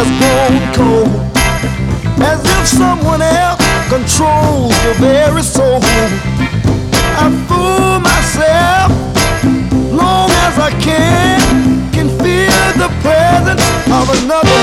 has grown cold, as if someone else controls your very soul. I fool myself long as I can feel the presence of another